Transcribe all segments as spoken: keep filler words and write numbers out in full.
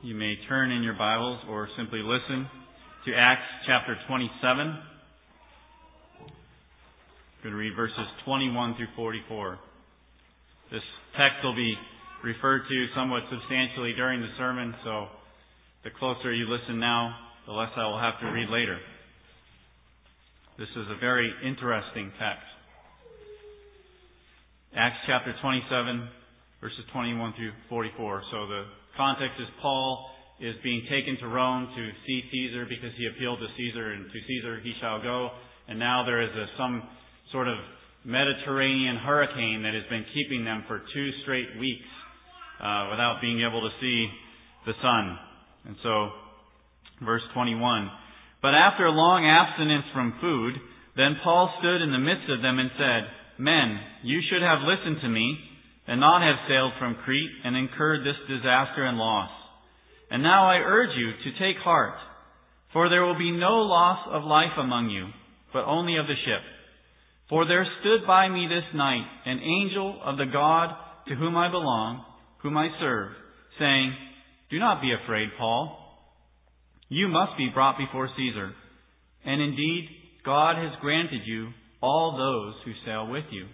you may turn in your Bibles or simply listen to Acts chapter twenty-seven. I'm going to read verses twenty-one through forty-four. This text will be referred to somewhat substantially during the sermon, so the closer you listen now, the less I will have to read later. This is a very interesting text. Acts chapter twenty-seven, verses twenty-one through forty-four. So the context is Paul is being taken to Rome to see Caesar because he appealed to Caesar, and to Caesar he shall go. And now there is a, some sort of Mediterranean hurricane that has been keeping them for two straight weeks uh, without being able to see the sun. And so, verse twenty-one. But after a long abstinence from food, then Paul stood in the midst of them and said, Men, you should have listened to me, and not have sailed from Crete and incurred this disaster and loss. And now I urge you to take heart, for there will be no loss of life among you, but only of the ship. For there stood by me this night an angel of the God to whom I belong, whom I serve, saying, Do not be afraid, Paul. You must be brought before Caesar. And indeed, God has granted you all those who sail with you.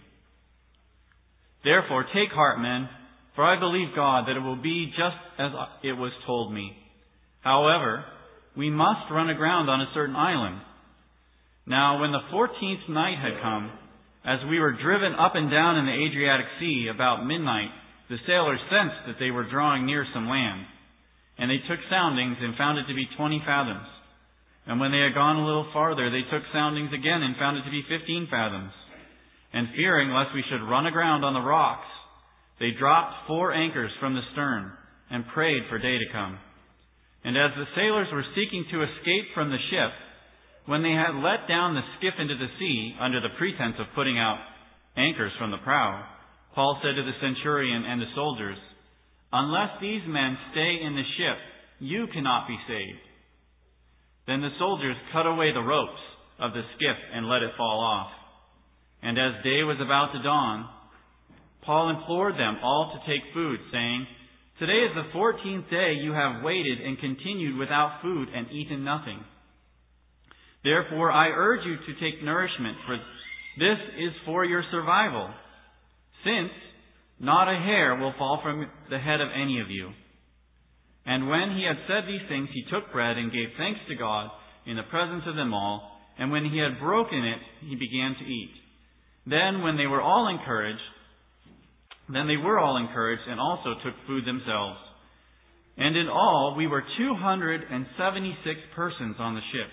Therefore, take heart, men, for I believe God that it will be just as it was told me. However, we must run aground on a certain island. Now, when the fourteenth night had come, as we were driven up and down in the Adriatic Sea about midnight, the sailors sensed that they were drawing near some land. And they took soundings and found it to be twenty fathoms. And when they had gone a little farther, they took soundings again and found it to be fifteen fathoms. And fearing lest we should run aground on the rocks, they dropped four anchors from the stern and prayed for day to come. And as the sailors were seeking to escape from the ship, when they had let down the skiff into the sea under the pretense of putting out anchors from the prow, Paul said to the centurion and the soldiers, Unless these men stay in the ship, you cannot be saved. Then the soldiers cut away the ropes of the skiff and let it fall off. And as day was about to dawn, Paul implored them all to take food, saying, Today is the fourteenth day you have waited and continued without food and eaten nothing. Therefore I urge you to take nourishment, for this is for your survival, since not a hair will fall from the head of any of you. And when he had said these things, he took bread and gave thanks to God in the presence of them all. And when he had broken it, he began to eat. Then when they were all encouraged, then they were all encouraged and also took food themselves. And in all, we were two hundred seventy-six persons on the ship.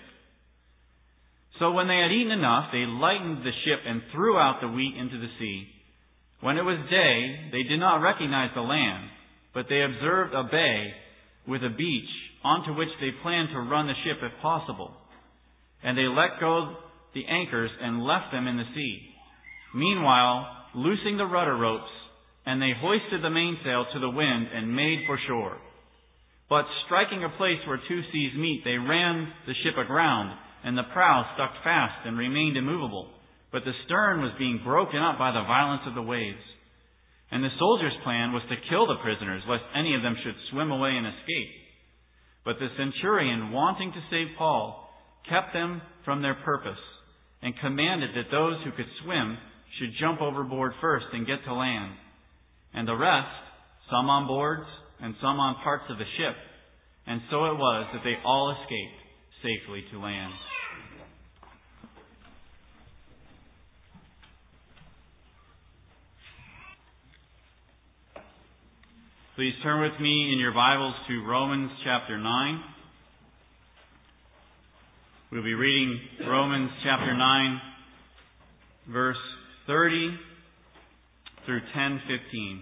So when they had eaten enough, they lightened the ship and threw out the wheat into the sea. When it was day, they did not recognize the land, but they observed a bay with a beach onto which they planned to run the ship if possible. And they let go the anchors and left them in the sea. Meanwhile, loosing the rudder ropes, and they hoisted the mainsail to the wind and made for shore. But striking a place where two seas meet, they ran the ship aground, and the prow stuck fast and remained immovable. But the stern was being broken up by the violence of the waves. And the soldiers' plan was to kill the prisoners, lest any of them should swim away and escape. But the centurion, wanting to save Paul, kept them from their purpose, and commanded that those who could swim should jump overboard first and get to land. And the rest, some on boards and some on parts of the ship. And so it was that they all escaped safely to land. Please turn with me in your Bibles to Romans chapter nine. We'll be reading Romans chapter nine, verse thirty through ten fifteen.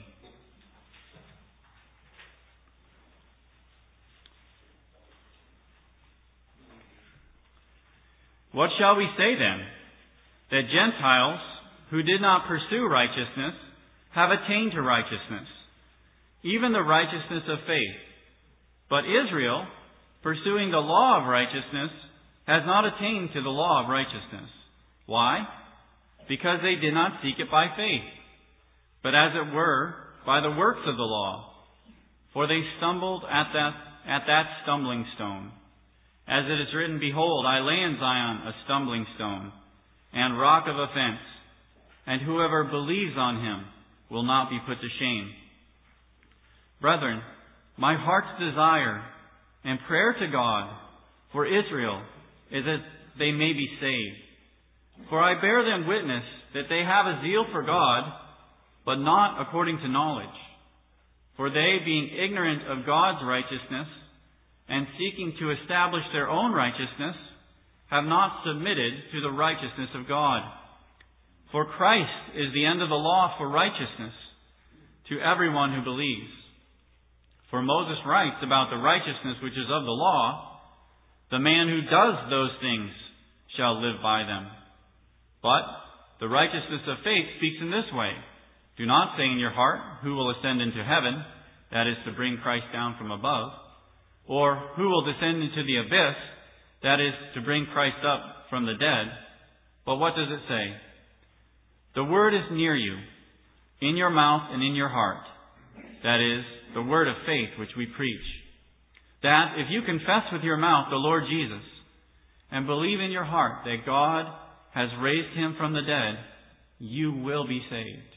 What shall we say then? That Gentiles who did not pursue righteousness have attained to righteousness, even the righteousness of faith. But Israel, pursuing the law of righteousness, has not attained to the law of righteousness. Why? Because they did not seek it by faith, but as it were, by the works of the law. For they stumbled at that at that stumbling stone. As it is written, Behold, I lay in Zion a stumbling stone, and rock of offense, and whoever believes on him will not be put to shame. Brethren, my heart's desire and prayer to God for Israel is that they may be saved. For I bear them witness that they have a zeal for God, but not according to knowledge. For they, being ignorant of God's righteousness, and seeking to establish their own righteousness, have not submitted to the righteousness of God. For Christ is the end of the law for righteousness to everyone who believes. For Moses writes about the righteousness which is of the law, the man who does those things shall live by them. But the righteousness of faith speaks in this way. Do not say in your heart, who will ascend into heaven, that is to bring Christ down from above, or who will descend into the abyss, that is to bring Christ up from the dead. But what does it say? The word is near you, in your mouth and in your heart. That is, the word of faith which we preach. That if you confess with your mouth the Lord Jesus, and believe in your heart that God has raised him from the dead, you will be saved.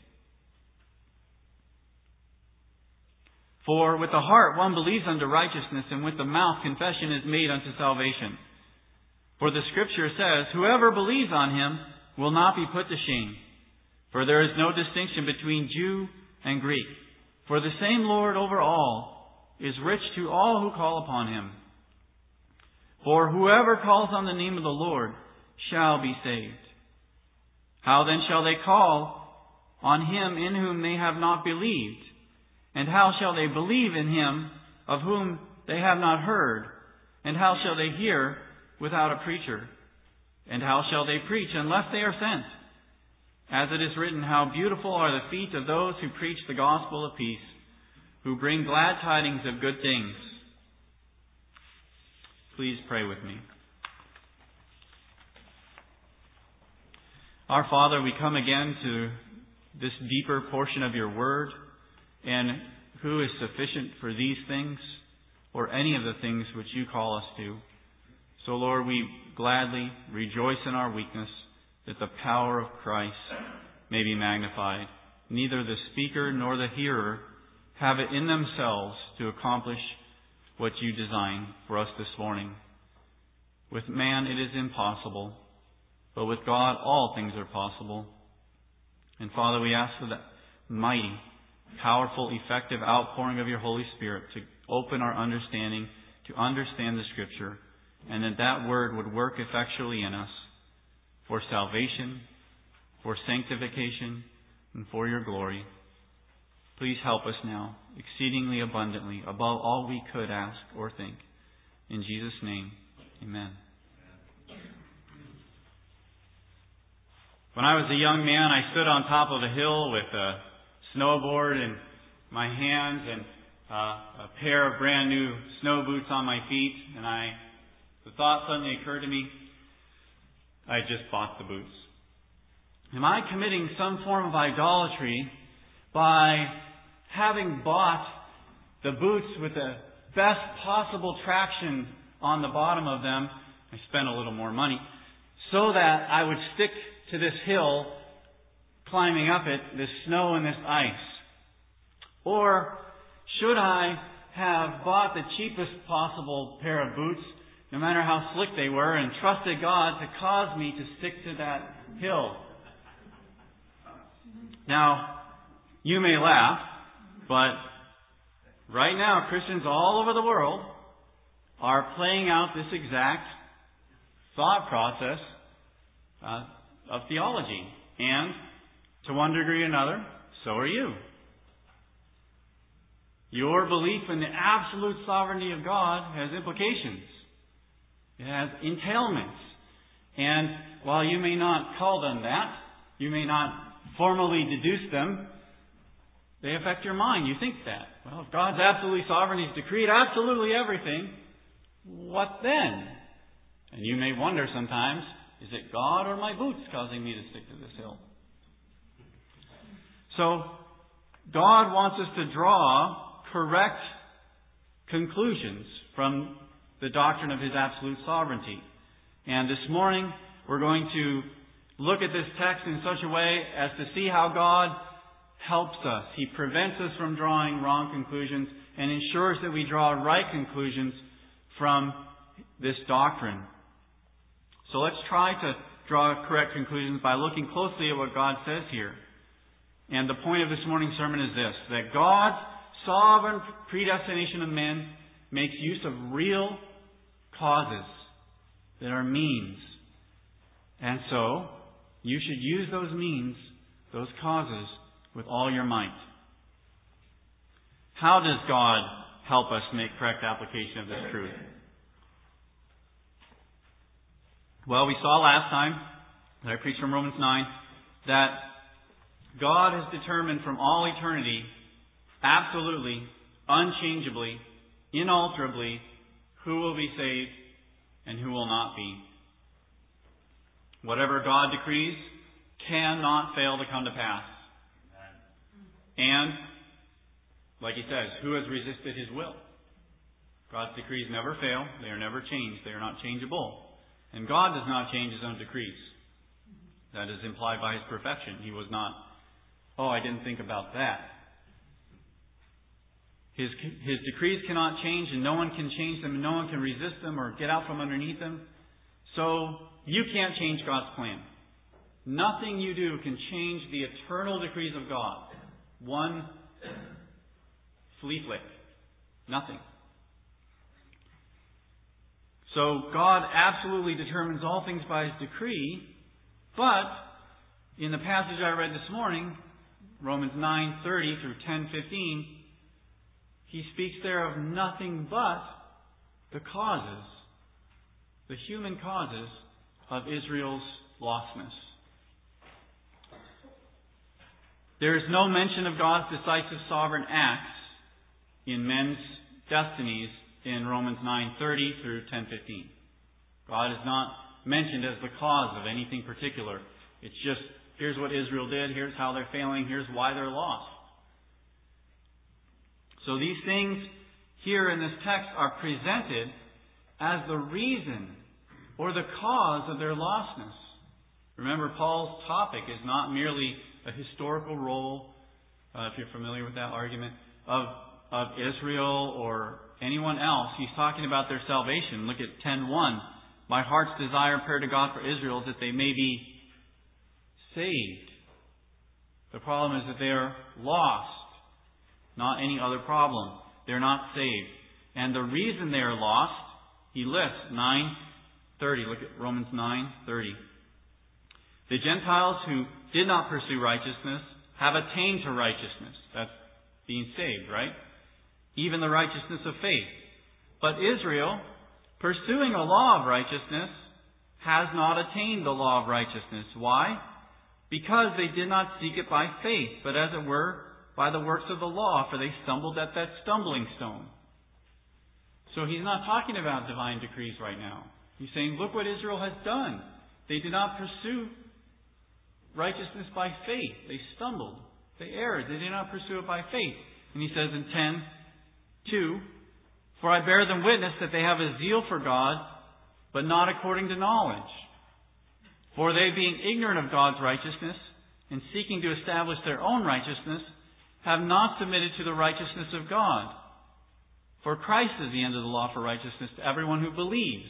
For with the heart one believes unto righteousness, and with the mouth confession is made unto salvation. For the Scripture says, Whoever believes on him will not be put to shame. For there is no distinction between Jew and Greek. For the same Lord over all is rich to all who call upon him. For whoever calls on the name of the Lord shall be saved. How then shall they call on him in whom they have not believed? And how shall they believe in him of whom they have not heard? And how shall they hear without a preacher? And how shall they preach unless they are sent? As it is written, How beautiful are the feet of those who preach the gospel of peace, who bring glad tidings of good things. Please pray with me. Our Father, we come again to this deeper portion of your word, and who is sufficient for these things, or any of the things which you call us to. So, Lord, we gladly rejoice in our weakness, that the power of Christ may be magnified. Neither the speaker nor the hearer have it in themselves to accomplish what you designed for us this morning. With man it is impossible, but with God all things are possible. And Father, we ask for that mighty, powerful, effective outpouring of your Holy Spirit to open our understanding, to understand the Scripture, and that that word would work effectually in us for salvation, for sanctification, and for your glory. Please help us now, exceedingly abundantly, above all we could ask or think. In Jesus' name, amen. When I was a young man, I stood on top of a hill with a snowboard in my hands and uh, a pair of brand new snow boots on my feet, and I, the thought suddenly occurred to me, I just bought the boots. Am I committing some form of idolatry by having bought the boots with the best possible traction on the bottom of them? I spent a little more money so that I would stick to this hill, climbing up it, this snow and this ice. Or should I have bought the cheapest possible pair of boots, no matter how slick they were, and trusted God to cause me to stick to that hill? Now, you may laugh, but right now Christians all over the world are playing out this exact thought process uh, of theology. And to one degree or another, so are you. Your belief in the absolute sovereignty of God has implications. It has entailments. And while you may not call them that, you may not formally deduce them, they affect your mind. You think that. Well, if God's absolutely sovereign, He's decreed absolutely everything, what then? And you may wonder sometimes, is it God or my boots causing me to stick to this hill? So, God wants us to draw correct conclusions from the doctrine of His absolute sovereignty. And this morning, we're going to look at this text in such a way as to see how God helps us. He prevents us from drawing wrong conclusions and ensures that we draw right conclusions from this doctrine. So let's try to draw correct conclusions by looking closely at what God says here. And the point of this morning's sermon is this, that God's sovereign predestination of men makes use of real causes that are means. And so, you should use those means, those causes, with all your might. How does God help us make correct application of this truth? Well, we saw last time, that I preached from Romans nine, that God has determined from all eternity, absolutely, unchangeably, inalterably, who will be saved and who will not be. Whatever God decrees cannot fail to come to pass. And, like He says, who has resisted His will? God's decrees never fail. They are never changed. They are not changeable. And God does not change His own decrees. That is implied by His perfection. He was not, oh, I didn't think about that. His, his decrees cannot change, and no one can change them, and no one can resist them or get out from underneath them. So, you can't change God's plan. Nothing you do can change the eternal decrees of God. One flea flick. Nothing. So God absolutely determines all things by His decree, but in the passage I read this morning, Romans nine thirty through ten fifteen, He speaks there of nothing but the causes, the human causes of Israel's lostness. There is no mention of God's decisive sovereign acts in men's destinies in Romans nine thirty through ten fifteen. God is not mentioned as the cause of anything particular. It's just, here's what Israel did, here's how they're failing, here's why they're lost. So these things here in this text are presented as the reason or the cause of their lostness. Remember, Paul's topic is not merely a historical role, uh, if you're familiar with that argument, of, of Israel or anyone else. He's talking about their salvation. Look at ten one. My heart's desire and prayer to God for Israel is that they may be saved. The problem is that they are lost. Not any other problem. They're not saved. And the reason they are lost, he lists nine thirty. Look at Romans nine thirty. The Gentiles who did not pursue righteousness have attained to righteousness. That's being saved, right? Even the righteousness of faith. But Israel, pursuing a law of righteousness, has not attained the law of righteousness. Why? Because they did not seek it by faith, but as it were, by the works of the law, for they stumbled at that stumbling stone. So he's not talking about divine decrees right now. He's saying, look what Israel has done. They did not pursue righteousness by faith. They stumbled. They erred. They did not pursue it by faith. And he says in ten two, for I bear them witness that they have a zeal for God, but not according to knowledge. For they, being ignorant of God's righteousness, and seeking to establish their own righteousness, have not submitted to the righteousness of God. For Christ is the end of the law for righteousness to everyone who believes.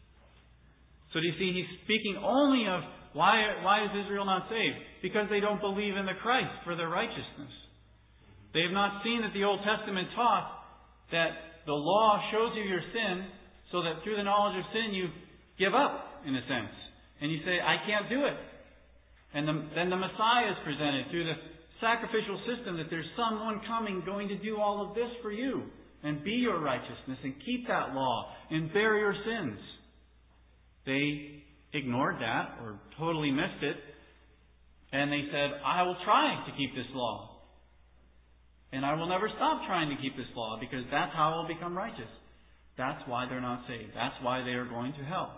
So do you see, he's speaking only of why, why is Israel not saved? Because they don't believe in the Christ for their righteousness. They have not seen that the Old Testament taught that the law shows you your sin, so that through the knowledge of sin you give up, in a sense. And you say, I can't do it. And the, then the Messiah is presented through the sacrificial system that there's someone coming going to do all of this for you and be your righteousness and keep that law and bear your sins. They ignored that or totally missed it, and they said, I will try to keep this law. And I will never stop trying to keep this law, because that's how I will become righteous. That's why they're not saved. That's why they are going to hell.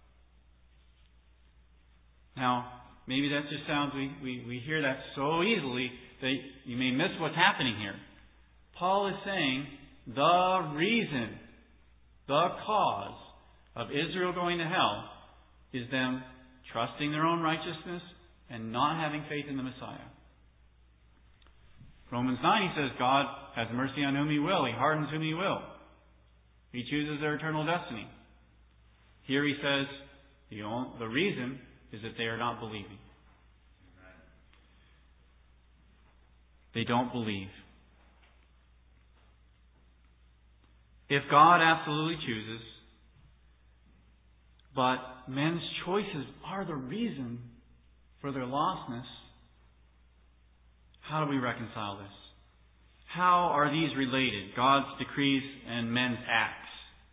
Now, maybe that just sounds, we, we, we hear that so easily that you may miss what's happening here. Paul is saying the reason, the cause of Israel going to hell is them trusting their own righteousness and not having faith in the Messiah. Romans nine, he says, God has mercy on whom He will. He hardens whom He will. He chooses their eternal destiny. Here he says, the, only, the reason is that they are not believing. They don't believe. If God absolutely chooses, but men's choices are the reason for their lostness, how do we reconcile this? How are these related, God's decrees and men's acts?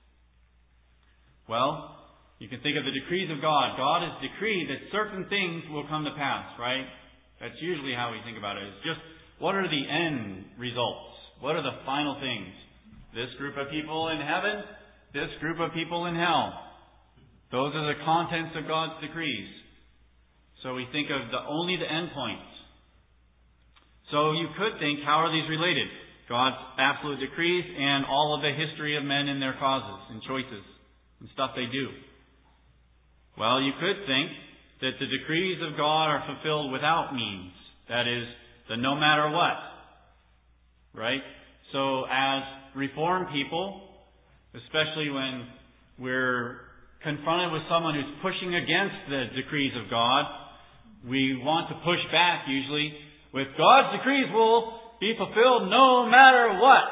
Well, you can think of the decrees of God. God has decreed that certain things will come to pass, right? That's usually how we think about it. It's just, what are the end results? What are the final things? This group of people in heaven, this group of people in hell. Those are the contents of God's decrees. So we think of the only the end points. So you could think, how are these related? God's absolute decrees and all of the history of men and their causes and choices and stuff they do. Well, you could think that the decrees of God are fulfilled without means. That is, the no matter what. Right? So as Reformed people, especially when we're confronted with someone who's pushing against the decrees of God, we want to push back usually with God's decrees will be fulfilled no matter what.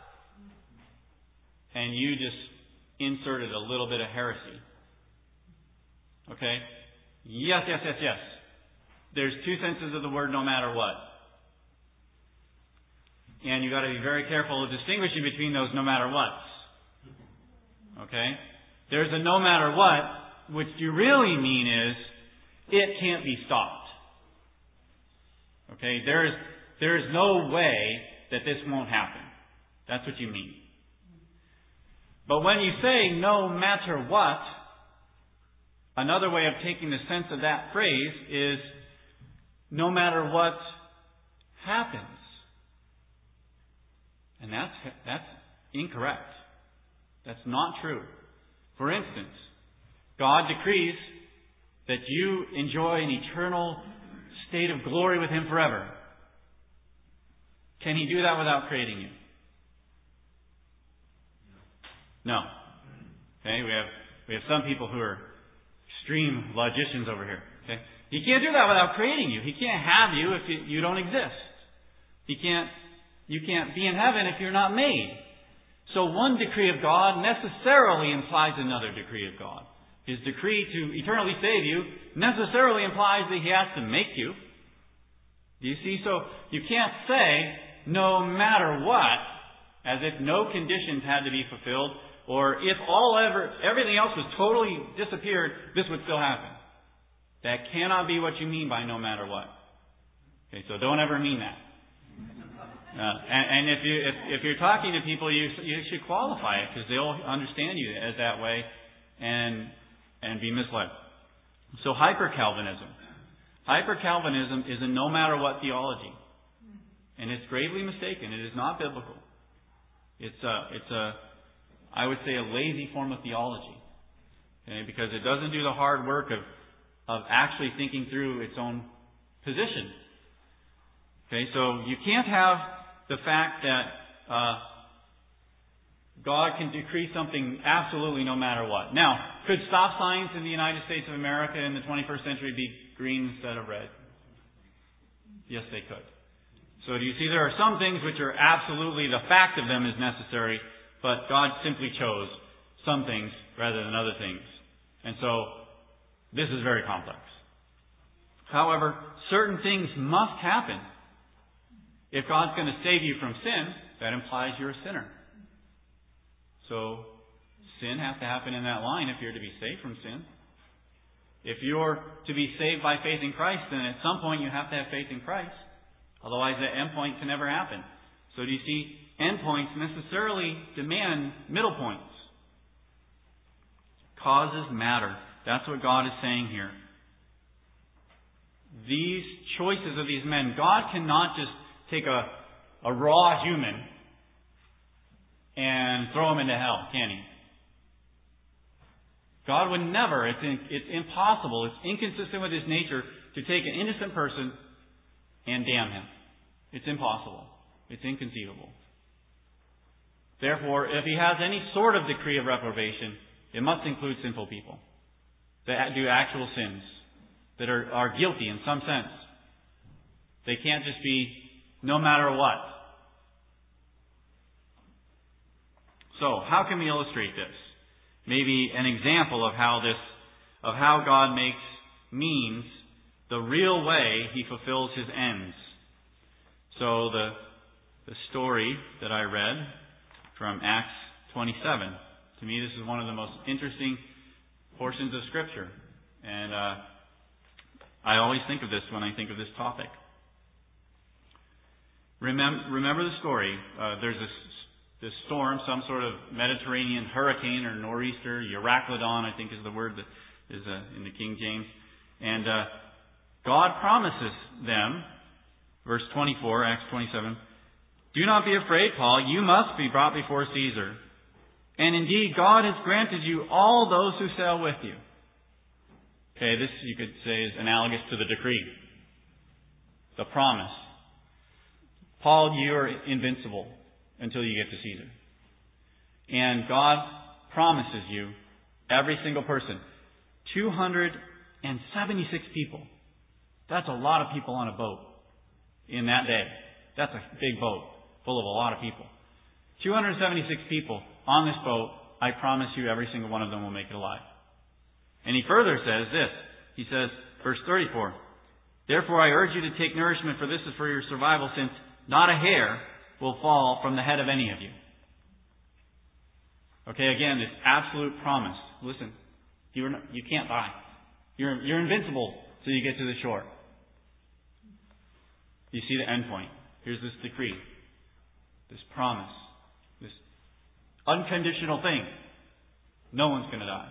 And you just inserted a little bit of heresy. Okay? Yes, yes, yes, yes. There's two senses of the word no matter what. And you've got to be very careful of distinguishing between those no matter whats. Okay? There's a no matter what, which you really mean is, it can't be stopped. Okay? There is, there is no way that this won't happen. That's what you mean. But when you say no matter what, another way of taking the sense of that phrase is no matter what happens. And that's, that's incorrect. That's not true. For instance, God decrees that you enjoy an eternal state of glory with Him forever. Can He do that without creating you? No. Okay, we have we have some people who are extreme logicians over here. Okay, He can't do that without creating you. He can't have you if you, you don't exist. He can't. You can't be in heaven if you're not made. So one decree of God necessarily implies another decree of God. His decree to eternally save you necessarily implies that He has to make you. Do you see? So you can't say no matter what, as if no conditions had to be fulfilled, or if all ever everything else was totally disappeared, this would still happen. That cannot be what you mean by no matter what. Okay, so don't ever mean that. Uh, and, and if you if, if you're talking to people, you you should qualify it because they'll understand you as that way, and and be misled. So hyper Calvinism, hyper Calvinism is a no matter what theology, and it's gravely mistaken. It is not biblical. It's a it's a I would say a lazy form of theology, okay, because it doesn't do the hard work of of actually thinking through its own position. Okay, so you can't have the fact that uh, God can decree something absolutely no matter what. Now, could stop signs in the United States of America in the twenty-first century be green instead of red? Yes, they could. So do you see there are some things which are absolutely, the fact of them is necessary, but God simply chose some things rather than other things. And so, this is very complex. However, certain things must happen. If God's going to save you from sin, that implies you're a sinner. So, sin has to happen in that line if you're to be saved from sin. If you're to be saved by faith in Christ, then at some point you have to have faith in Christ. Otherwise, that end point can never happen. So do you see, end points necessarily demand middle points. Causes matter. That's what God is saying here. These choices of these men, God cannot just take a, a raw human and throw him into hell, can He? God would never, it's, in, it's impossible, it's inconsistent with His nature to take an innocent person and damn him. It's impossible. It's inconceivable. Therefore, if He has any sort of decree of reprobation, it must include sinful people that do actual sins, that are, are guilty in some sense. They can't just be no matter what. So, how can we illustrate this? Maybe an example of how this, of how God makes means the real way He fulfills His ends. So the the story that I read from Acts twenty-seven. To me, this is one of the most interesting portions of Scripture, and uh, I always think of this when I think of this topic. Remember, remember the story. Uh, there's this this storm, some sort of Mediterranean hurricane or nor'easter, Euroclydon, I think is the word that is uh, in the King James. And uh, God promises them, verse twenty-four, Acts twenty-seven, "Do not be afraid, Paul. You must be brought before Caesar. And indeed, God has granted you all those who sail with you." Okay, this you could say is analogous to the decree, the promise. Paul, you are invincible until you get to Caesar. And God promises you, every single person, two hundred seventy-six people. That's a lot of people on a boat in that day. That's a big boat full of a lot of people. two hundred seventy-six people on this boat, I promise you every single one of them will make it alive. And he further says this. He says, verse thirty-four, "Therefore I urge you to take nourishment, for this is for your survival, since not a hair will fall from the head of any of you." Okay, again, this absolute promise. Listen, you're not, you can't die. You're, you're invincible till you get to the shore. You see the end point. Here's this decree, this promise, this unconditional thing. No one's going to die.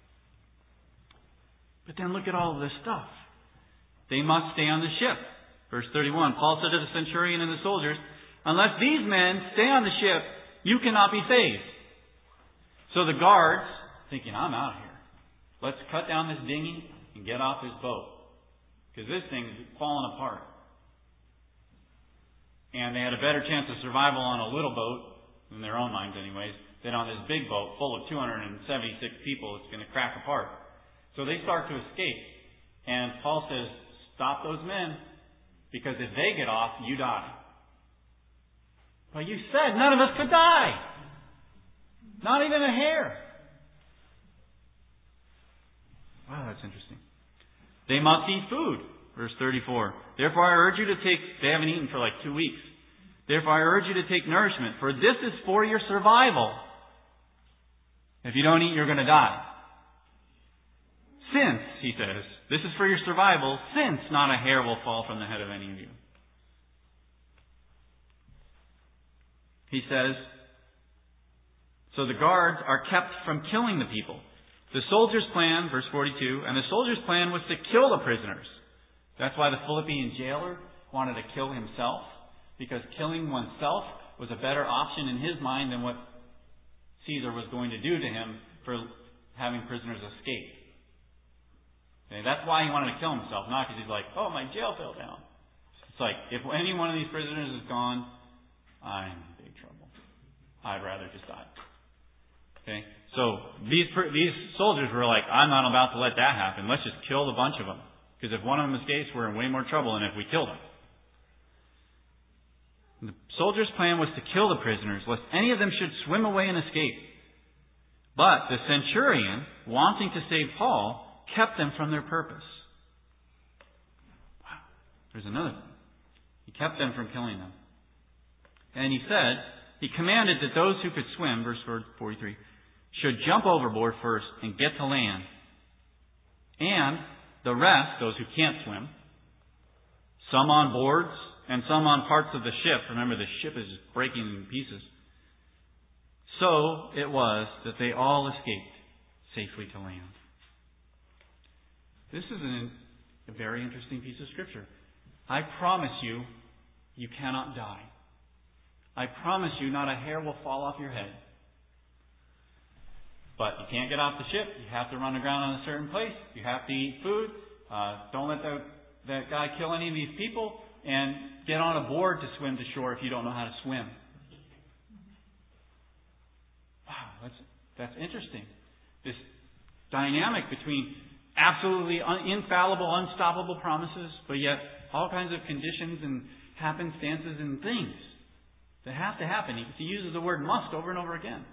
But then look at all of this stuff. They must stay on the ship. Verse thirty-one, Paul said to the centurion and the soldiers, "Unless these men stay on the ship, you cannot be saved." So the guards, thinking, "I'm out of here. Let's cut down this dinghy and get off this boat, because this thing is falling apart." And they had a better chance of survival on a little boat, in their own minds anyways, than on this big boat full of two hundred seventy-six people. It's going to crack apart. So they start to escape. And Paul says, "Stop those men, because if they get off, you die." Well, you said none of us could die. Not even a hair. Wow, that's interesting. "They must eat food." Verse thirty-four. "Therefore I urge you to take..." They haven't eaten for like two weeks. "Therefore I urge you to take nourishment, for this is for your survival. If you don't eat, you're going to die. Since," he says, "this is for your survival, since not a hair will fall from the head of any of you." He says, so the guards are kept from killing the people. The soldiers' plan, verse forty-two, and the soldiers' plan was to kill the prisoners. That's why the Philippian jailer wanted to kill himself, because killing oneself was a better option in his mind than what Caesar was going to do to him for having prisoners escape. Okay, that's why he wanted to kill himself, not because he's like, "Oh, my jail fell down." It's like, if any one of these prisoners is gone, I'm in big trouble. I'd rather just die. Okay, so these these soldiers were like, "I'm not about to let that happen. Let's just kill a bunch of them, because if one of them escapes, we're in way more trouble than if we kill them." The soldiers' plan was to kill the prisoners, lest any of them should swim away and escape. But the centurion, wanting to save Paul, kept them from their purpose. Wow. There's another thing. He kept them from killing them. And he said, he commanded that those who could swim, verse forty-three, should jump overboard first and get to land. And the rest, those who can't swim, some on boards and some on parts of the ship. Remember, the ship is just breaking in pieces. So it was that they all escaped safely to land. This is an, a very interesting piece of Scripture. I promise you, you cannot die. I promise you, not a hair will fall off your head. But you can't get off the ship. You have to run aground on a certain place. You have to eat food. Uh, don't let the, that guy kill any of these people. And get on a board to swim to shore if you don't know how to swim. Wow, that's that's interesting. This dynamic between absolutely un- infallible, unstoppable promises, but yet all kinds of conditions and happenstances and things that have to happen. He uses the word must over and over again.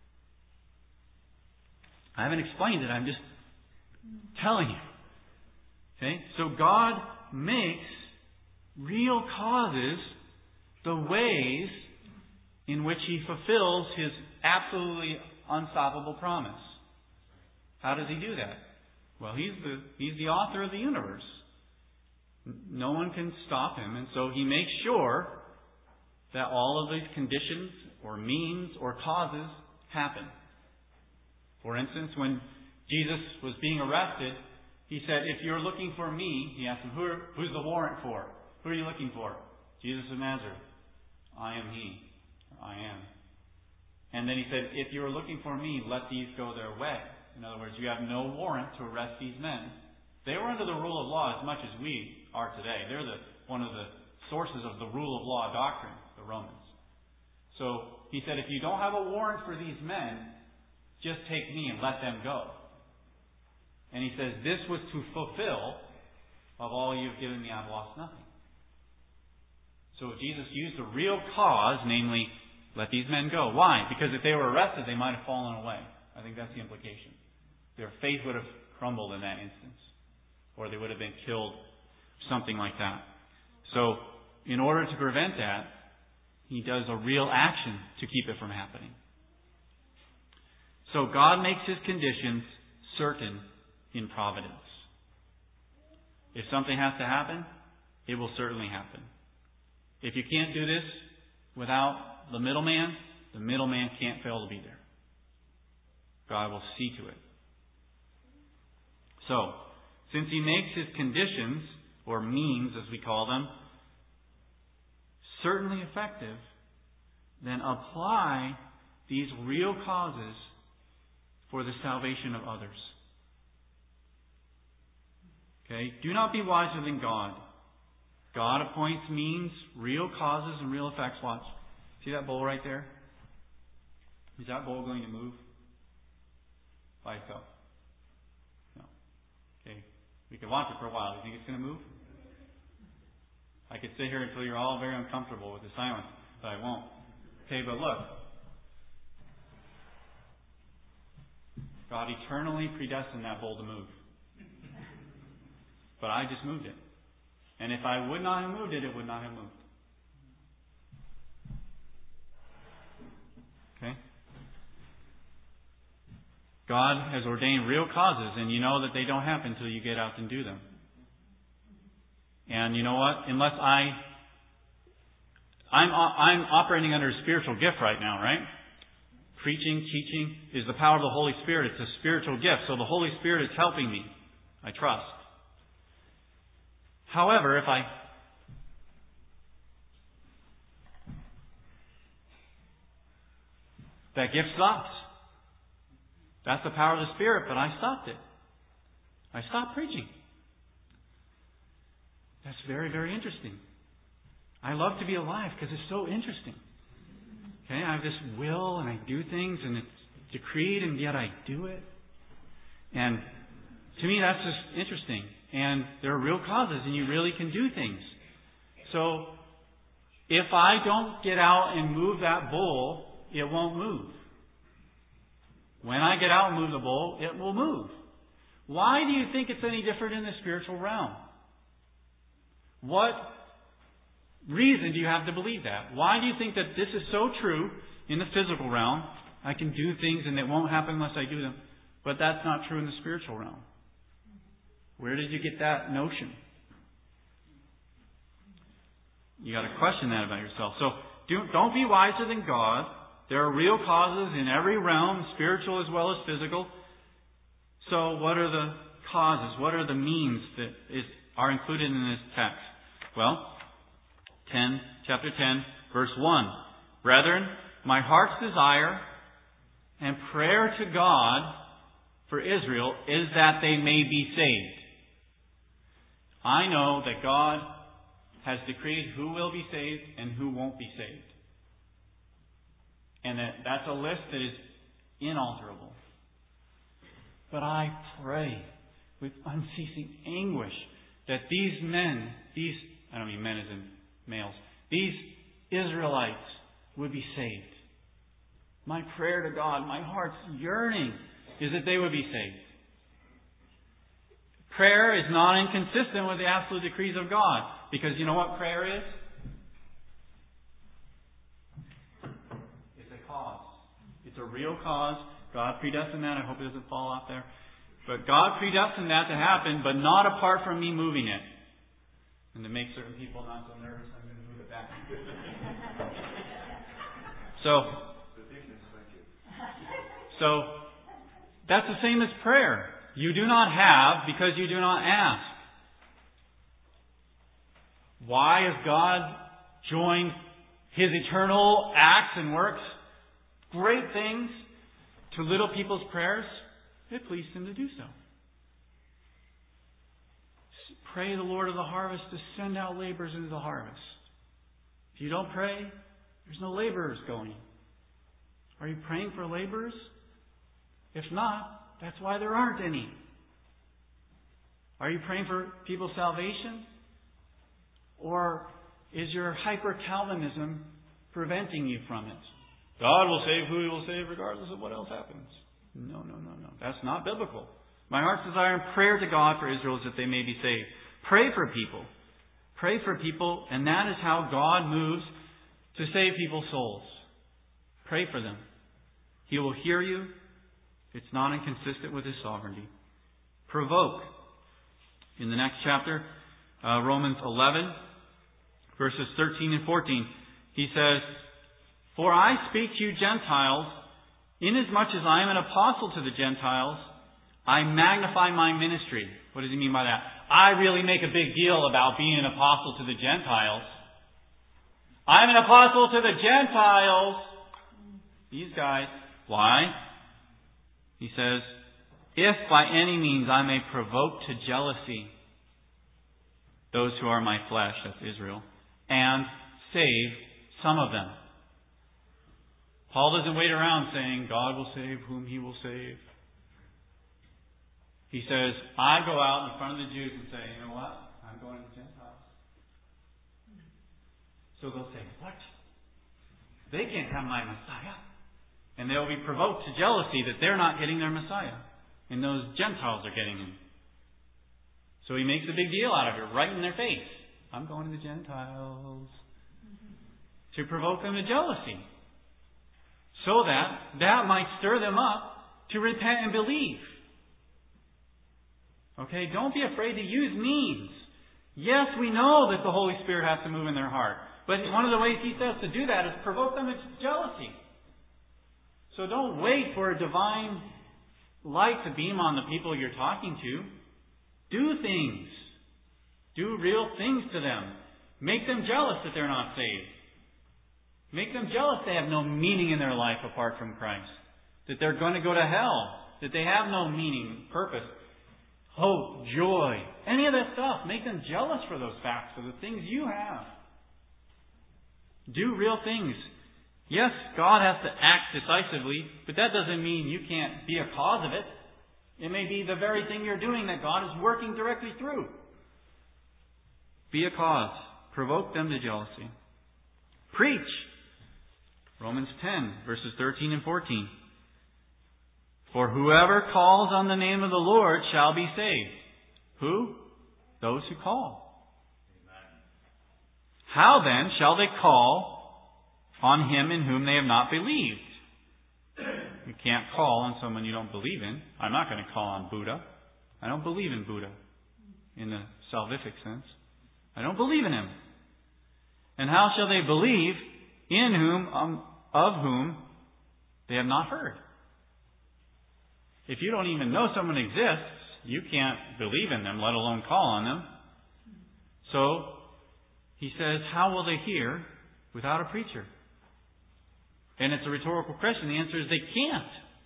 I haven't explained it. I'm just telling you. Okay? So God makes real causes the ways in which He fulfills His absolutely unstoppable promise. How does He do that? Well, He's the He's the author of the universe. No one can stop Him, and so He makes sure that all of these conditions or means or causes happen. For instance, when Jesus was being arrested, He said, if you're looking for me, He asked him, Who are, who's the warrant for? Who are you looking for? Jesus of Nazareth. I am He. I am. And then He said, if you are looking for me, let these go their way. In other words, you have no warrant to arrest these men. They were under the rule of law as much as we are today. They're the, one of the sources of the rule of law doctrine, the Romans. So He said, if you don't have a warrant for these men, just take me and let them go. And He says, this was to fulfill, of all you've given me, I've lost nothing. So Jesus used a real cause, namely, let these men go. Why? Because if they were arrested, they might have fallen away. I think that's the implication. Their faith would have crumbled in that instance. Or they would have been killed, something like that. So, in order to prevent that, He does a real action to keep it from happening. So God makes His conditions certain in providence. If something has to happen, it will certainly happen. If you can't do this without the middleman, the middleman can't fail to be there. God will see to it. So, since He makes His conditions, or means as we call them, certainly effective, then apply these real causes for the salvation of others. Okay? Do not be wiser than God. God appoints means, real causes, and real effects. Watch. See that bowl right there? Is that bowl going to move by itself? No. Okay. We can watch it for a while. Do you think it's going to move? I could sit here until you're all very uncomfortable with the silence, but I won't. Okay, but look. God eternally predestined that bowl to move. But I just moved it. And if I would not have moved it, it would not have moved. Okay? God has ordained real causes, and you know that they don't happen until you get out and do them. And you know what? Unless I... I'm, I'm operating under a spiritual gift right now, right? Preaching, teaching is the power of the Holy Spirit. It's a spiritual gift. So the Holy Spirit is helping me. I trust. However, if I that gift stops. That's the power of the Spirit, but I stopped it. I stopped preaching. That's very, very interesting. I love to be alive because it's so interesting. Okay, I have this will and I do things and it's decreed and yet I do it. And to me that's just interesting. And there are real causes and you really can do things. So if I don't get out and move that bowl, it won't move. When I get out and move the bowl, it will move. Why do you think it's any different in the spiritual realm? What reason do you have to believe that? Why do you think that this is so true in the physical realm? I can do things and it won't happen unless I do them. But that's not true in the spiritual realm. Where did you get that notion? You got to question that about yourself. So do, don't be wiser than God. There are real causes in every realm, spiritual as well as physical. So what are the causes? What are the means that is, are included in this text? Well, ten, chapter ten, verse one. Brethren, my heart's desire and prayer to God for Israel is that they may be saved. I know that God has decreed who will be saved and who won't be saved. And that that's a list that is inalterable. But I pray with unceasing anguish that these men, these, I don't mean men as in males, these Israelites would be saved. My prayer to God, my heart's yearning is that they would be saved. Prayer is not inconsistent with the absolute decrees of God. Because you know what prayer is? It's a cause. It's a real cause. God predestined that. I hope it doesn't fall off there. But God predestined that to happen, but not apart from me moving it. And to make certain people not so nervous, I'm going to move it back. so, so, that's the same as prayer. You do not have because you do not ask. Why has God joined His eternal acts and works, great things, to little people's prayers? It pleased Him to do so. Pray the Lord of the harvest to send out laborers into the harvest. If you don't pray, there's no laborers going. Are you praying for laborers? If not, that's why there aren't any. Are you praying for people's salvation? Or is your hyper-Calvinism preventing you from it? God will save who He will save regardless of what else happens. No, no, no, no. That's not biblical. My heart's desire and prayer to God for Israel is that they may be saved. Pray for people. Pray for people, and that is how God moves to save people's souls. Pray for them. He will hear you. It's not inconsistent with His sovereignty. Provoke. In the next chapter, uh, Romans eleven, verses thirteen and fourteen, he says, "For I speak to you Gentiles, inasmuch as I am an apostle to the Gentiles, I magnify my ministry." What does he mean by that? I really make a big deal about being an apostle to the Gentiles. I'm an apostle to the Gentiles. These guys. Why? He says, "If by any means I may provoke to jealousy those who are my flesh," that's Israel, "and save some of them." Paul doesn't wait around saying, God will save whom He will save. He says, I go out in front of the Jews and say, you know what? I'm going to the Gentiles. So they'll say, what? They can't have my Messiah. And they'll be provoked to jealousy that they're not getting their Messiah. And those Gentiles are getting Him. So he makes a big deal out of it, right in their face. I'm going to the Gentiles. Mm-hmm. To provoke them to jealousy. So that that might stir them up to repent and believe. Okay, don't be afraid to use means. Yes, we know that the Holy Spirit has to move in their heart. But one of the ways He says to do that is provoke them to jealousy. So don't wait for a divine light to beam on the people you're talking to. Do things. Do real things to them. Make them jealous that they're not saved. Make them jealous they have no meaning in their life apart from Christ. That they're going to go to hell. That they have no meaning, purpose, hope, joy. Any of that stuff. Make them jealous for those facts, for the things you have. Do real things. Yes, God has to act decisively, but that doesn't mean you can't be a cause of it. It may be the very thing you're doing that God is working directly through. Be a cause. Provoke them to jealousy. Preach. Romans ten, verses thirteen and fourteen. For whoever calls on the name of the Lord shall be saved. Who? Those who call. Amen. How then shall they call on Him in whom they have not believed? You can't call on someone you don't believe in. I'm not going to call on Buddha. I don't believe in Buddha in the salvific sense. I don't believe in Him. And how shall they believe in whom, um, of whom they have not heard? If you don't even know someone exists, you can't believe in them, let alone call on them. So, he says, how will they hear without a preacher? And it's a rhetorical question. The answer is they can't.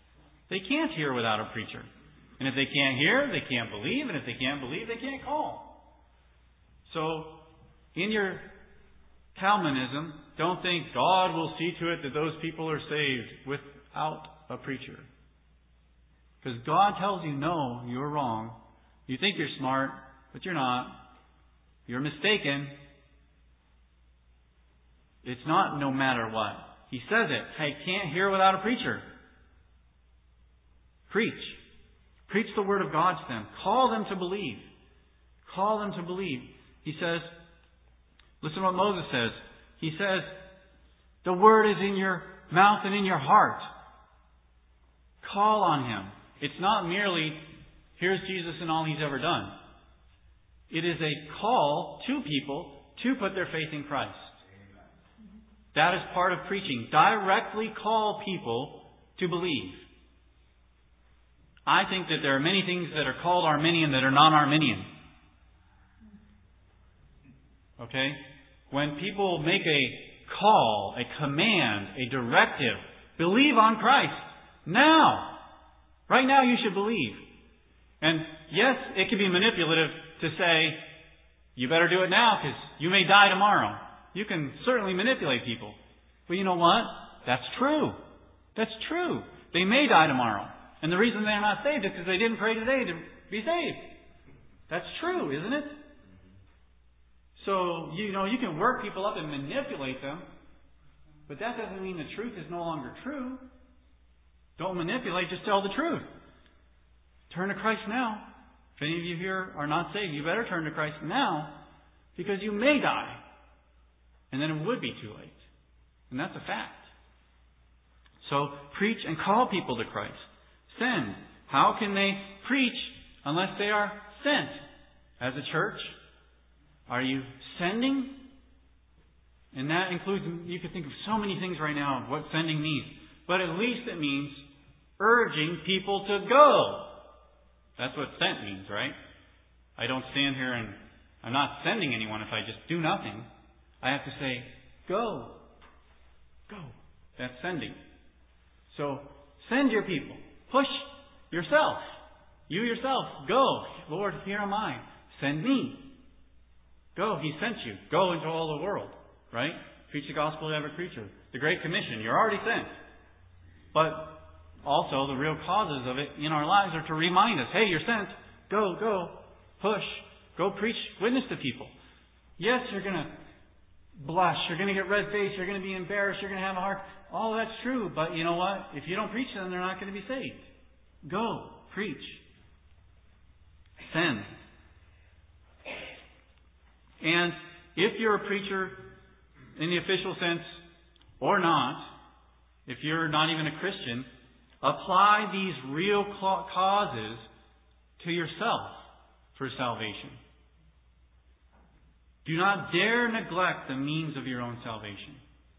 They can't hear without a preacher. And if they can't hear, they can't believe. And if they can't believe, they can't call. So, in your Calvinism, don't think God will see to it that those people are saved without a preacher. Because God tells you, no, you're wrong. You think you're smart, but you're not. You're mistaken. It's not no matter what. He says it. I can't hear without a preacher. Preach. Preach the Word of God to them. Call them to believe. Call them to believe. He says, listen to what Moses says. He says, the Word is in your mouth and in your heart. Call on Him. It's not merely, here's Jesus and all He's ever done. It is a call to people to put their faith in Christ. That is part of preaching. Directly call people to believe. I think that there are many things that are called Arminian that are non-Arminian. Okay? When people make a call, a command, a directive, believe on Christ. Now! Right now you should believe. And yes, it can be manipulative to say, you better do it now because you may die tomorrow. You can certainly manipulate people. But you know what? That's true. That's true. They may die tomorrow. And the reason they're not saved is because they didn't pray today to be saved. That's true, isn't it? So, you know, you can work people up and manipulate them. But that doesn't mean the truth is no longer true. Don't manipulate, just tell the truth. Turn to Christ now. If any of you here are not saved, you better turn to Christ now, because you may die. And then it would be too late. And that's a fact. So, preach and call people to Christ. Send. How can they preach unless they are sent? As a church, are you sending? And that includes, you can think of so many things right now of what sending means. But at least it means urging people to go. That's what sent means, right? I don't stand here and I'm not sending anyone if I just do nothing. I have to say, go. Go. That's sending. So, send your people. Push yourself. You yourself. Go. Lord, here am I. Send me. Go. He sent you. Go into all the world. Right? Preach the gospel to every creature. The Great Commission. You're already sent. But also, the real causes of it in our lives are to remind us, hey, you're sent. Go, go. Push. Go preach. Witness to people. Yes, you're going to blush. You're going to get red-faced. You're going to be embarrassed. You're going to have a heart. All that's true. But you know what? If you don't preach to them, they're not going to be saved. Go. Preach. Send. And if you're a preacher in the official sense or not, if you're not even a Christian, apply these real causes to yourself for salvation. Do not dare neglect the means of your own salvation.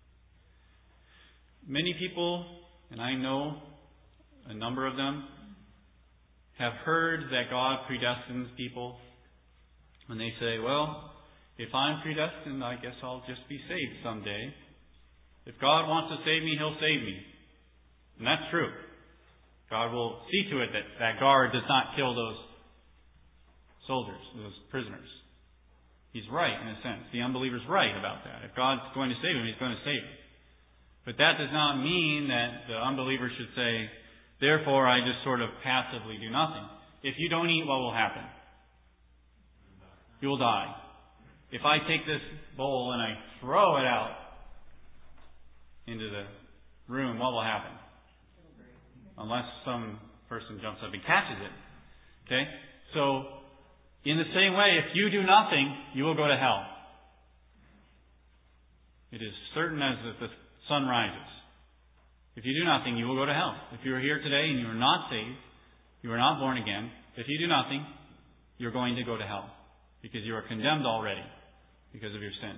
Many people, and I know a number of them, have heard that God predestines people. And they say, well, if I'm predestined, I guess I'll just be saved someday. If God wants to save me, He'll save me. And that's true. God will see to it that that guard does not kill those soldiers, those prisoners. He's right in a sense. The unbeliever's right about that. If God's going to save him, He's going to save him. But that does not mean that the unbeliever should say, therefore I just sort of passively do nothing. If you don't eat, what will happen? You will die. If I take this bowl and I throw it out into the room, what will happen? Unless some person jumps up and catches it. Okay? So, in the same way, if you do nothing, you will go to hell. It is certain as that the sun rises. If you do nothing, you will go to hell. If you are here today and you are not saved, you are not born again, if you do nothing, you're going to go to hell. Because you are condemned already because of your sin.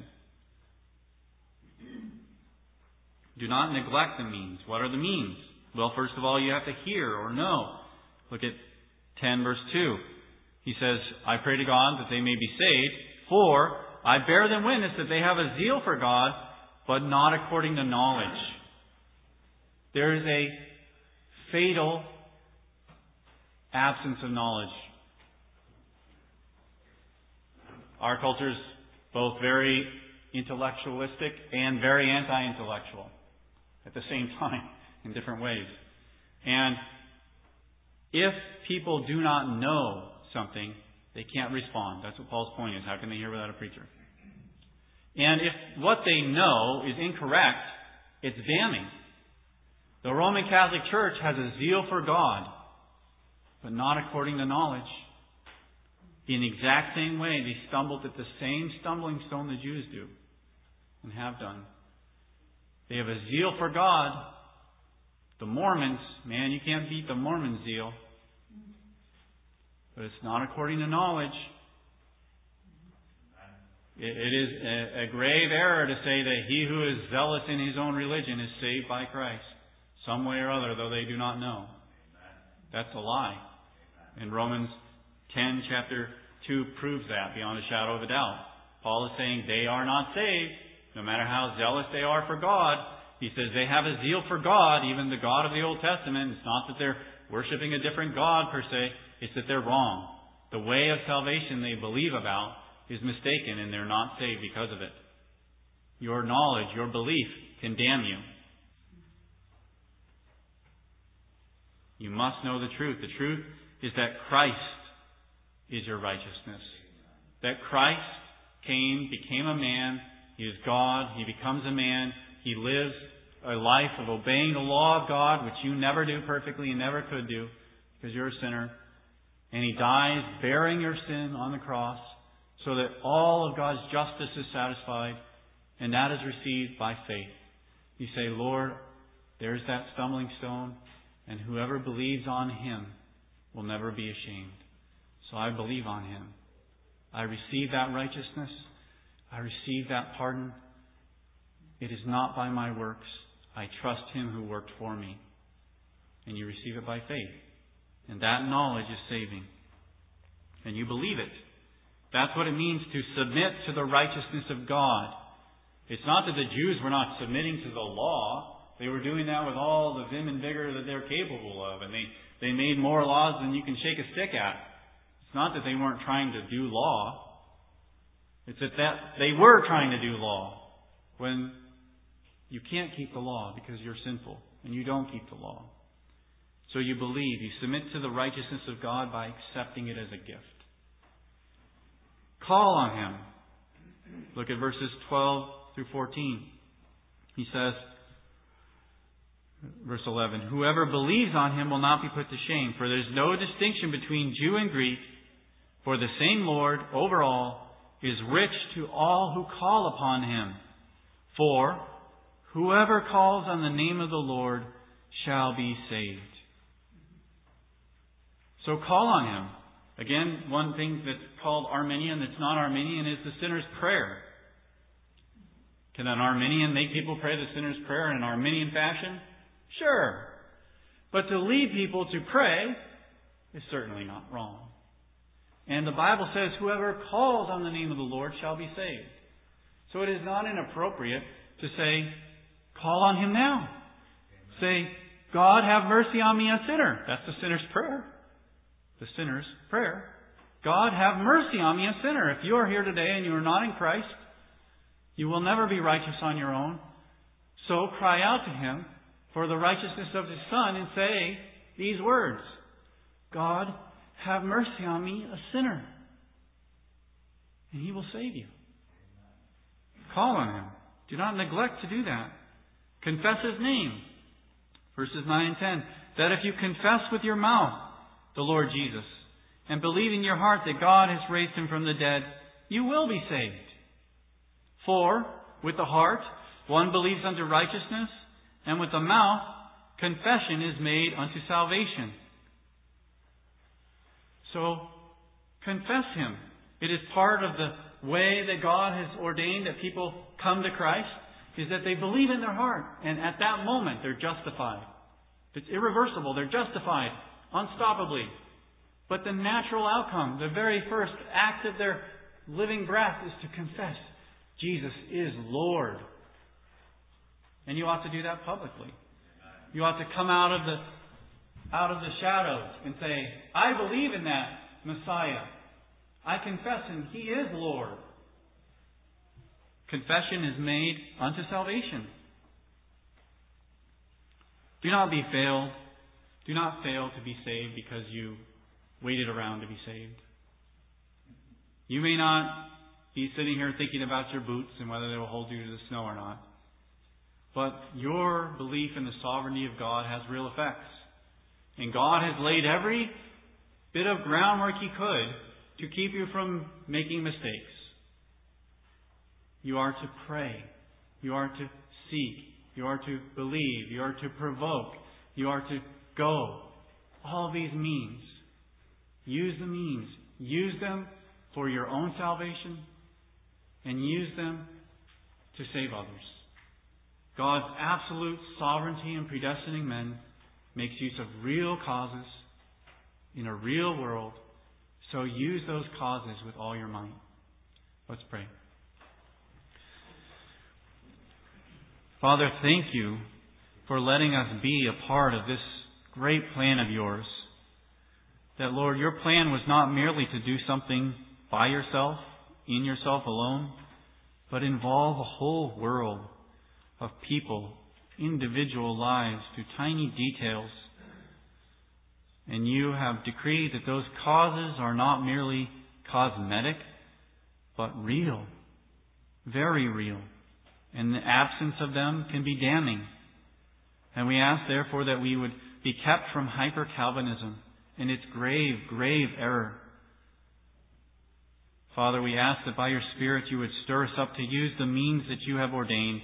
Do not neglect the means. What are the means? Well, first of all, you have to hear or know. Look at ten verse two. He says, I pray to God that they may be saved, for I bear them witness that they have a zeal for God, but not according to knowledge. There is a fatal absence of knowledge. Our culture is both very intellectualistic and very anti-intellectual at the same time in different ways. And if people do not know something, they can't respond. That's what Paul's point is. How can they hear without a preacher? And if what they know is incorrect, it's damning. The Roman Catholic Church has a zeal for God, but not according to knowledge. In the exact same way, they stumbled at the same stumbling stone the Jews do and have done. They have a zeal for God. The Mormons, man, you can't beat the Mormon zeal. But it's not according to knowledge. It, it is a, a grave error to say that he who is zealous in his own religion is saved by Christ, some way or other, though they do not know. That's a lie. In Romans ten, chapter two, proves that beyond a shadow of a doubt. Paul is saying they are not saved, no matter how zealous they are for God. He says they have a zeal for God, even the God of the Old Testament. It's not that they're worshiping a different God per se. It's that they're wrong. The way of salvation they believe about is mistaken, and they're not saved because of it. Your knowledge, your belief can damn you. You must know the truth. The truth is that Christ is your righteousness. That Christ came, became a man. He is God. He becomes a man. He lives a life of obeying the law of God, which you never do perfectly and never could do because you're a sinner. And He dies bearing your sin on the cross so that all of God's justice is satisfied, and that is received by faith. You say, Lord, there's that stumbling stone, and whoever believes on Him will never be ashamed. So I believe on Him. I receive that righteousness. I receive that pardon. It is not by my works. I trust Him who worked for me. And you receive it by faith. And that knowledge is saving. And you believe it. That's what it means to submit to the righteousness of God. It's not that the Jews were not submitting to the law. They were doing that with all the vim and vigor that they're capable of. And they, they made more laws than you can shake a stick at. It's not that they weren't trying to do law. It's that, that they were trying to do law when you can't keep the law because you're sinful and you don't keep the law. So you believe, you submit to the righteousness of God by accepting it as a gift. Call on Him. Look at verses twelve through fourteen. He says, verse eleven, whoever believes on Him will not be put to shame, for there is no distinction between Jew and Greek, for the same Lord over all is rich to all who call upon Him. For whoever calls on the name of the Lord shall be saved. So call on Him. Again, one thing that's called Arminian that's not Arminian is the sinner's prayer. Can an Arminian make people pray the sinner's prayer in an Arminian fashion? Sure. But to lead people to pray is certainly not wrong. And the Bible says, whoever calls on the name of the Lord shall be saved. So it is not inappropriate to say, call on Him now. Say, God have mercy on me, a sinner. That's the sinner's prayer. The sinner's prayer. God have mercy on me, a sinner. If you are here today and you are not in Christ, you will never be righteous on your own. So cry out to Him for the righteousness of His Son and say these words, God have mercy on me, a sinner. And He will save you. Call on Him. Do not neglect to do that. Confess His name. Verses nine and ten. That if you confess with your mouth the Lord Jesus and believe in your heart that God has raised Him from the dead, you will be saved. For with the heart one believes unto righteousness, and with the mouth confession is made unto salvation. So confess Him. It is part of the way that God has ordained that people come to Christ, is that they believe in their heart, and at that moment they're justified. It's irreversible. They're justified unstoppably. But the natural outcome, the very first act of their living breath, is to confess Jesus is Lord. And you ought to do that publicly. You ought to come out of the out of the shadows and say, I believe in that Messiah. I confess Him. He is Lord. Confession is made unto salvation. Do not be failed. Do not fail to be saved because you waited around to be saved. You may not be sitting here thinking about your boots and whether they will hold you to the snow or not. But your belief in the sovereignty of God has real effects. And God has laid every bit of groundwork He could to keep you from making mistakes. You are to pray. You are to seek. You are to believe. You are to provoke. You are to go. All these means. Use the means. Use them for your own salvation and use them to save others. God's absolute sovereignty in predestining men makes use of real causes in a real world. So use those causes with all your might. Let's pray. Father, thank You for letting us be a part of this great plan of Yours. That, Lord, Your plan was not merely to do something by Yourself, in Yourself alone, but involve a whole world of people, individual lives, to tiny details. And You have decreed that those causes are not merely cosmetic, but real, very real. And the absence of them can be damning. And we ask, therefore, that we would be kept from hyper-Calvinism and its grave, grave error. Father, we ask that by Your Spirit You would stir us up to use the means that You have ordained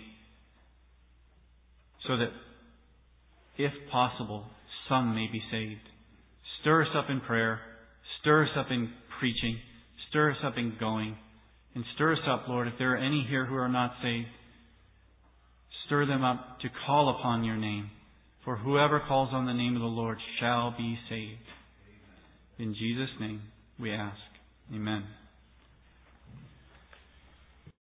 so that, if possible, some may be saved. Stir us up in prayer. Stir us up in preaching. Stir us up in going. And stir us up, Lord, if there are any here who are not saved. Stir them up to call upon Your name. For whoever calls on the name of the Lord shall be saved. In Jesus' name we ask. Amen.